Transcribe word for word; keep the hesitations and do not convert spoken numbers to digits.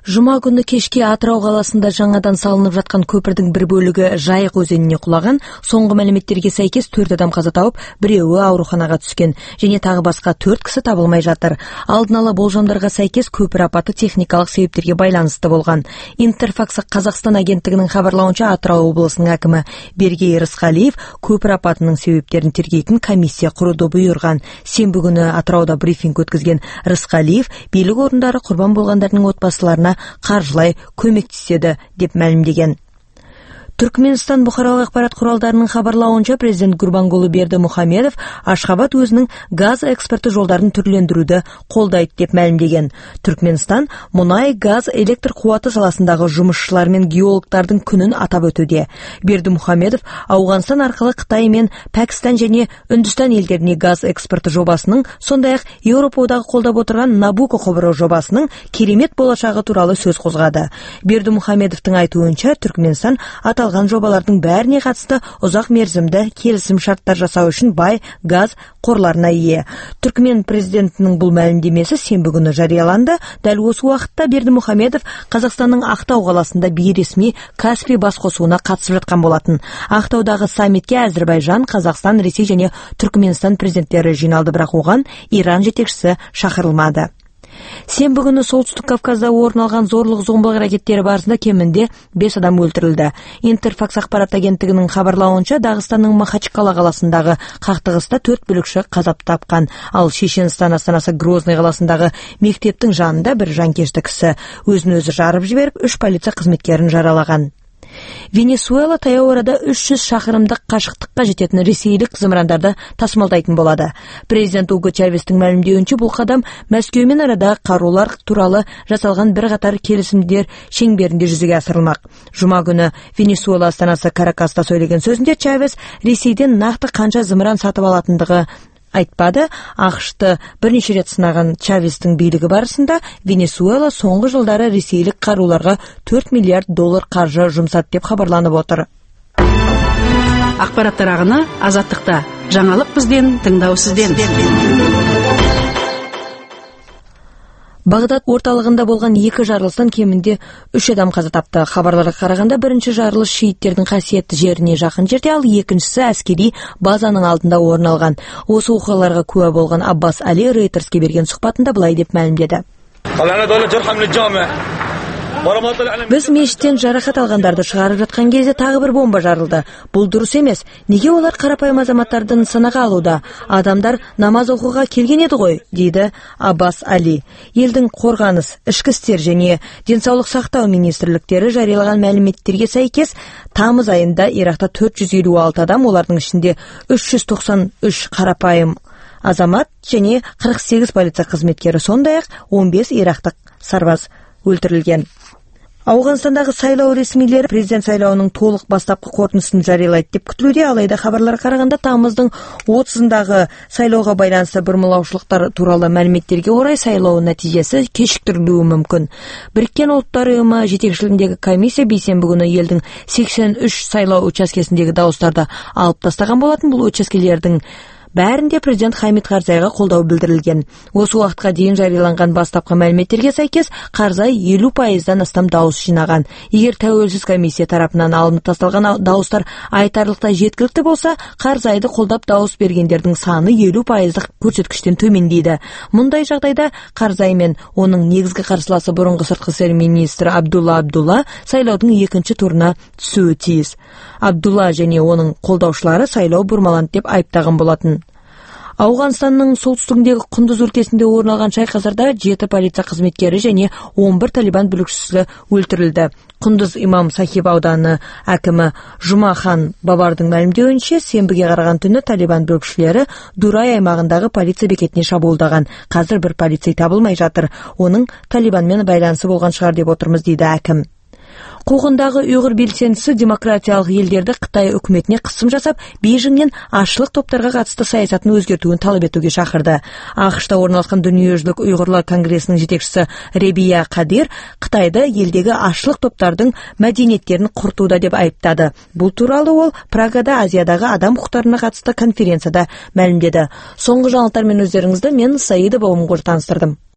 Жұма күні кешке Атырау қаласында жаңадан салынып жатқан көпірдің бір бөлігі Жайық өзеніне құлаған. Соңғы мәліметтерге сәйкес төрт адам қаза тауып, біреуі ауруханаға түскен, және тағы басқа төрт кісі табылмай жатыр. Алдын ала болжамдарға сәйкес көпір апаты техникалық себептерге байланысты болған. Интерфакс Қазақстан агенттігінің хабарлауынша, Атырау облысының әкімі Бергей Рысқалиев көпір апатының себептерін тергейтін комиссия құруды бұйырған. Сенбі күні Атырауда брифинг өткізген Рысқалиев билік орындары құрбан болғандардың отбасыларына қаржылай көмектеседі деп мәлімдеген. Түркменстан бұқаралық ақпарат құралдарының хабарлауынша, президент Гурбангулы Бердімұхамедов Ашхабад өзінің газ экспорты жолдарын түрлендіруді қолдайды деп мәлімдеген. Түркменстан мұнай, газ, электр қуаты саласындағы жұмысшылар мен геологтардың күнін атап өтуде. Бердімұхамедов Ауғанстан арқылы Қытай мен Пәкістан және Үндістан елдеріне газ экспорты жобасының, сондай-ақ Еуропа одағы қолдап отырған Набуко құбыры жобасының керемет болашағы туралы сөз қозғады. Бердімұхамедовтың айтуынша, Түркменстан аталған жобалардың бәріне қатысты ұзақ мерзімді келісім шарттар жасау үшін бай газ қорларына ие. Түркмен президентінің бұл мәлімдемесі сенбі күні жарияланды. Дәл осы уақытта Бердімұхамедов Қазақстанның Ақтау қаласында бейресми Каспий басқосуына қатысып жатқан болатын. Ақтаудағы саммитке Әзірбайжан, Қазақстан, Ресей және Түркменстан президенттері жиналды, бірақ оған Иран жетекшісі шақырылмады. Сенбі күні Солтүстік Кавказда орын алған зорлық-зомбылық әрекеттері барысында кемінде бес адам өлтірілді. Интерфакс ақпарат агенттігінің хабарлауынша, Дағыстанның Махачкала қаласындағы қақтығыста төрт бүлікші қаза тапқан, ал Шешенстан астанасы Грозный қаласындағы мектептің жанында бір жанкешті кісі өзін-өзі жарып жіберіп, үш полиция қызметкерін жаралаған. Венесуэла таяу арада үш жүз шақырымдық қашықтыққа жететін ресейлік зымырандарды тасымалдайтын болады. Президент Уго Чавестің мәлімдеуінше, бұл қадам Мәскеумен арада қарулар туралы жасалған бір қатар келісімдер шеңберінде жүзеге асырылмақ. Жұма күні Венесуэла астанасы Каракаста сөйлеген сөзінде Чавес Ресейден нақты қанша зымыран сатып алатындығы айтпады. ақш-ты бірнеше рет сынаған Чавестің билігі барысында Венесуэла соңғы жылдары ресейлік қаруларға төрт миллиард доллар қаржы жұмсады деп хабарланып отыр. Ақпараттар ағыны Азаттықта. Жаңалық бізден, тыңдау сізден. Бағдат орталығында болған екі жарылыстан кемінде үш адам қаза тапты. Хабарларға қарағанда, бірінші жарылыс шииттердің қасиетті жеріне жақын жерде, ал екіншісі әскери базаның алдында орын алған. Осы оқиғаларға куә болған Аббас Али Рейтерске берген сұхбатында былай деп мәлімдеді. Біз мешіттен жарақат алғандарды шығарып жатқан кезде тағы бір бомба жарылды. Бұл дұрыс емес. Неге олар қарапайым азаматтарды нысанаға алуда? Адамдар намаз оқуға келген еді ғой, дейді Аббас Али. Елдің қорғаныс, ішкі істер және денсаулық сақтау министрліктері жариялаған мәліметтерге сәйкес, тамыз айында Иракта төрт жүз елу алты адам, олардың ішінде үш жүз тоқсан үш қарапайым азамат және қырық сегіз полиция қызметкері, сондай-ақ он бес ирактық сарбаз өлтірілген. Ауғанстандағы сайлау ресмилері президент сайлауының толық бастапқы қорытындысын жариялайды деп күтілуде, алайда хабарларға қарағанда тамыздың отызындағы сайлауға байланысты бұрмалаушылықтар туралы мәліметтерге орай сайлау нәтижесі кешіктірілуі мүмкін. Біріккен ұлттар ұйымы жетекшілігіндегі комиссия бейсенбі күні елдің сексен үш сайлау учаскесіндегі дауыстарды алып тастаған болатын. Бұл учаскелердің бәрінде президент Хамид Карзайға қолдау білдірілген. Осы уақытқа дейін жарияланған бастапқы мәліметтерге сәйкес, Карзай елу пайыздан астам дауыс жинаған. Егер тәуелсіз комиссия тарапынан алынып тасталған дауыстар айтарлықтай жеткілікті болса, Карзайды қолдап дауыс бергендердің саны елу пайыздық көрсеткіштен төмендейді. Мұндай жағдайда Карзай мен оның негізгі қарсыласы бұрынғы сыртқы істер министрі Абдулла Абдулла сайлаудың екінші турына түсуі тиіс. Абдулла және оның қолдаушылары сайлау бұрмаланды деп айыптаған болатын. Ауғанстанның солтүстігіндегі Құндыз өлкесінде орын алған шайқастарда жеті полиция қызметкері және он бір талибан бүлікшісі өлтірілді. Құндыз Имам Сахиб ауданы әкімі Жұма хан Бабардың мәлімдеуінше, сенбіге қараған түні талибан бүлікшілері Дурай аймағындағы полиция бекетіне шабуылдаған. Қазір бір полицей табылмай жатыр. Оның талибанмен байланысы болған шығар деп отырмыз, дейді әкім. Қуғындағы ұйғыр белсендісі демократиялық елдерді Қытай үкіметіне қысым жасап, Бейжіңнен ашылық топтарға қатысты саясатын өзгертуін талап етуге шақырды. ақш-та орналасқан дүниежүзілік ұйғырлар конгресінің жетекшісі Ребия Қадир Қытайды елдегі ашылық топтардың мәдениеттерін құртуда деп айыптады. Бұл туралы ол Прагада Азиядағы адам құқықтарына қатысты конференцияда мәлімдеді. Соңғы жаңалықтармен өздеріңізді мен Саида Бауымқожа таныстырдым.